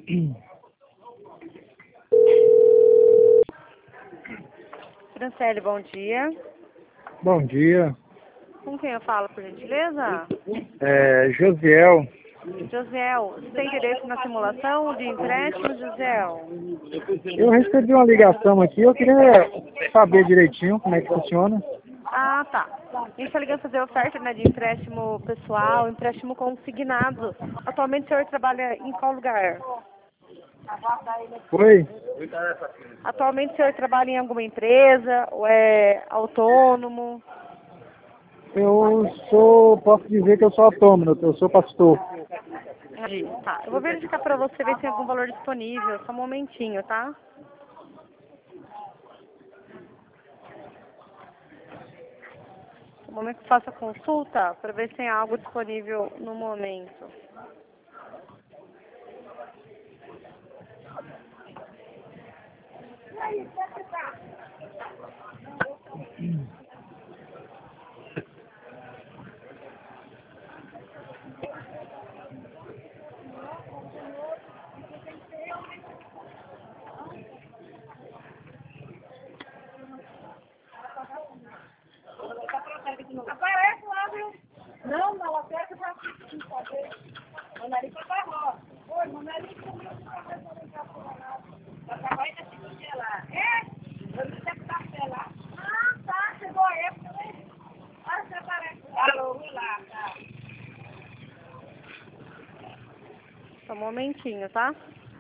Franciele, bom dia. Bom dia. Com quem eu falo, por gentileza? Josiel. Josiel, você tem interesse na simulação de empréstimo, Josiel? Eu recebi uma ligação aqui, eu queria saber direitinho como é que funciona. Ah, tá. A gente está ligando fazer oferta, né, de empréstimo pessoal, empréstimo consignado. Atualmente o senhor trabalha em qual lugar? Oi? Atualmente o senhor trabalha em alguma empresa ou é autônomo? Posso dizer que eu sou autônomo, eu sou pastor. Entendi. Tá. Eu vou verificar para você ver se tem algum valor disponível. Só um momentinho, tá? No momento que faço a consulta, para ver se tem algo disponível no momento. Aparece lá, viu? Não, na lotérica pra saber. Mandarim pra Barroca. Oi, mandarim comigo pra ver se eu não quero falar nada. Vai trabalhar esse dia lá. Eu não sei café lá. Ah, tá. Chegou a época, né? Olha, você aparece lá. Alô, vou lá, tá. Só um momentinho, tá?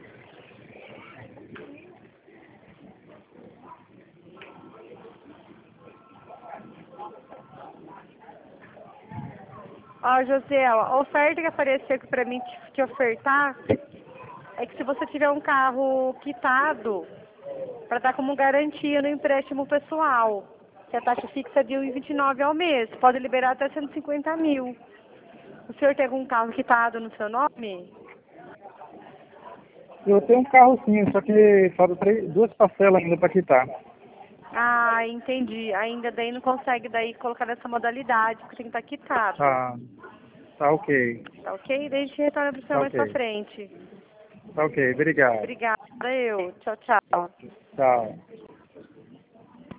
Ó, Josiel, a oferta que apareceu aqui pra mim te ofertar é que se você tiver um carro quitado, para dar como garantia no empréstimo pessoal, que a taxa fixa é de 1,29 ao mês, pode liberar até 150 mil. O senhor tem algum carro quitado no seu nome? Eu tenho um carro sim, só que faltam duas parcelas ainda para quitar. Ah, entendi. Ainda daí não consegue daí colocar nessa modalidade, porque tem que estar quitado. Tá ok. Tá ok? Daí a gente retorna para o senhor Tá mais pra ok. frente. Tá ok, obrigado. Obrigada, eu. Tchau, tchau. Tchau.